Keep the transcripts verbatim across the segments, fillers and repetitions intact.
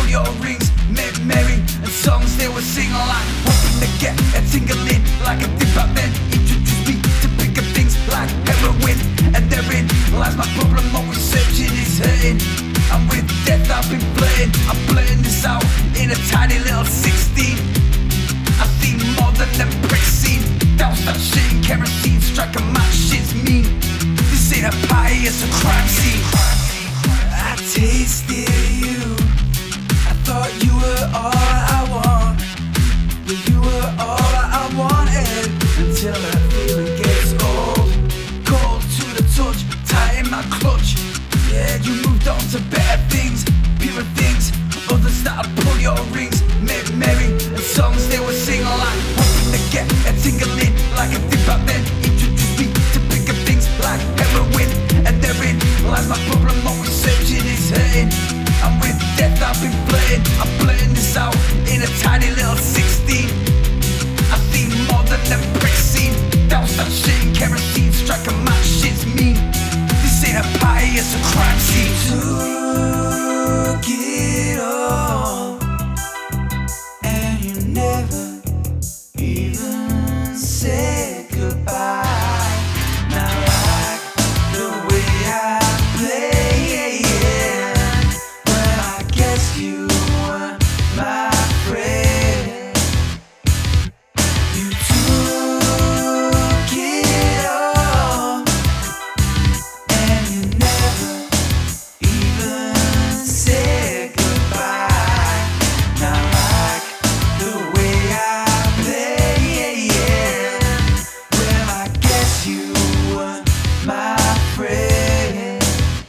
your rings, made merry, and songs they were singing like, hoping to get a tingling like a dip out. Then introduce me to bigger things like heroin, and therein lies my problem. Always searching is hurting, and with death I've been flirting. I'm blurting this out in a tiny little sixteen. I've seen more than them pricks seen. Douse that shit in kerosene, strike a match, shit's mean. This ain't a party, it's a crime scene. I tasted you, I thought you were all I want, but you were all I wanted, until that feeling gets old, cold to the touch, tight in my clutch. Yeah, you moved on to better things, purer things. Others started pull your rings, made merry, and songs they were singing like, hoping to get a tingling like a dip out. Then introduce me to bigger things like heroin, and therein lies my problem. Always searching is hurting, and with death I've been flirting. I'm blurting this out in a tiny little sixteen. I've seen more than them pricks seen. Douse that shit in kerosene, strike a match, shit's mean. This ain't a party, it's a crime scene. Took it all, and you never even said goodbye. Not like the way I play, yeah. Well, I guess you weren't my friend. You took it all, and you never even said goodbye. Not like the way I play, yeah. Well, I guess you weren't my friend.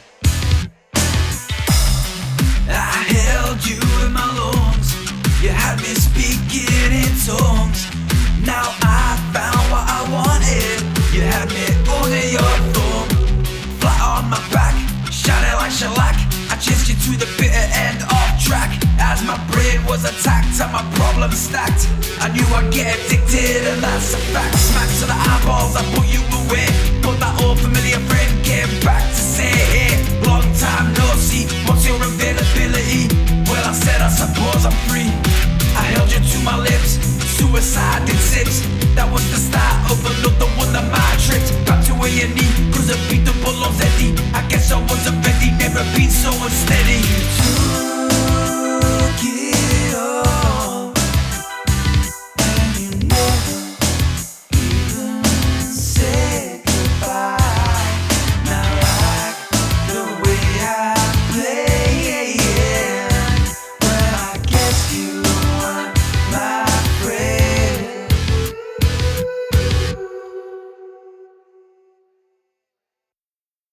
I held you in my lungs, you had me speaking in tongues. Now I found what I wanted, you had me under your thumb. Flat on my back, shining like shellac, I chased you to the bitter end off track. As my brain was attacked and my problems stacked, I knew I'd get addicted, and that's a fact. Smacked to the eyeballs, I put you away, but that old familiar friend came back to say, hey, long time no see, what's your availability? Well, I said I suppose I'm free. I held you to my lips, suicide in sips. That was the start of another one of my trips. Back to where you need, cause a beat the bull's Eddie. I guess I wasn't ready, never been so unsteady.